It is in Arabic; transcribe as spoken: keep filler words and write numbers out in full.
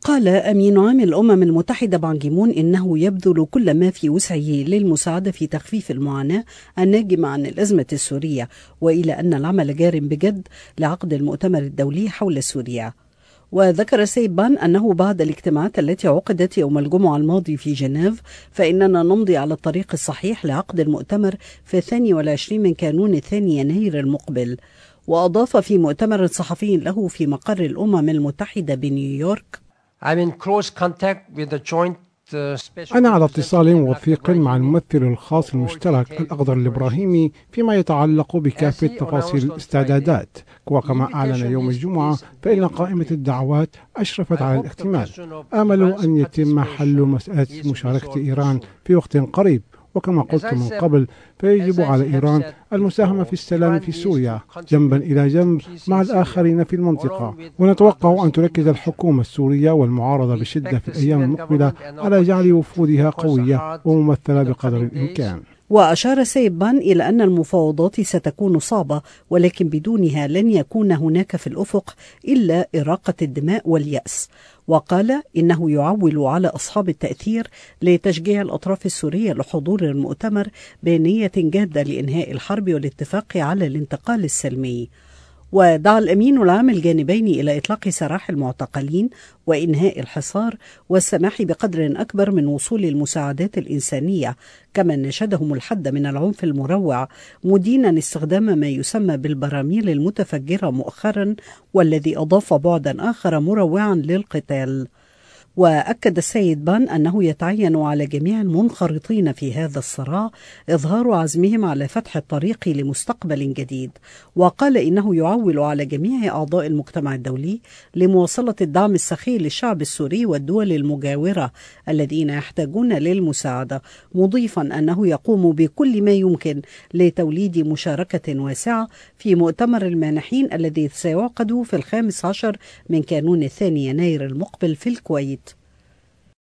قال أمين عام الأمم المتحدة بان كي مون إنه يبذل كل ما في وسعه للمساعدة في تخفيف المعاناة الناجمة عن الأزمة السورية، وإلى أن العمل جار بجد لعقد المؤتمر الدولي حول سوريا. وذكر السيد بان أنه بعد الاجتماعات التي عقدت يوم الجمعة الماضي في جنيف فإننا نمضي على الطريق الصحيح لعقد المؤتمر في الثاني والعشرين من كانون الثاني يناير المقبل. وأضاف في مؤتمر صحفي له في مقر الأمم المتحدة بنيويورك: أنا على اتصال وثيق مع الممثل الخاص المشترك الأخضر الإبراهيمي فيما يتعلق بكافة تفاصيل الاستعدادات، وكما أعلن يوم الجمعة فإن قائمة الدعوات أشرفت على الاحتمال. آمل أن يتم حل مسألة مشاركة إيران في وقت قريب، وكما قلت من قبل فيجب على إيران المساهمة في السلام في سوريا جنبا إلى جنب مع الآخرين في المنطقة. ونتوقع أن تركز الحكومة السورية والمعارضة بشدة في الأيام المقبلة على جعل وفودها قوية وممثلة بقدر الإمكان. وأشار سيد بان إلى أن المفاوضات ستكون صعبة، ولكن بدونها لن يكون هناك في الأفق إلا إراقة الدماء واليأس. وقال إنه يعول على أصحاب التأثير لتشجيع الأطراف السورية لحضور المؤتمر بنية جادة لإنهاء الحرب والاتفاق على الانتقال السلمي. ودعا الأمين العام الجانبين إلى إطلاق سراح المعتقلين وإنهاء الحصار والسماح بقدر أكبر من وصول المساعدات الإنسانية، كما نشدهم الحد من العنف المروع، مدينا استخدام ما يسمى بالبراميل المتفجرة مؤخرا، والذي أضاف بعدا آخر مروعا للقتال. وأكد السيد بان أنه يتعين على جميع المنخرطين في هذا الصراع إظهار عزمهم على فتح الطريق لمستقبل جديد. وقال إنه يعول على جميع أعضاء المجتمع الدولي لمواصلة الدعم السخي للشعب السوري والدول المجاورة الذين يحتاجون للمساعدة، مضيفا أنه يقوم بكل ما يمكن لتوليد مشاركة واسعة في مؤتمر المانحين الذي سيعقد في الخامس عشر من كانون الثاني يناير المقبل في الكويت.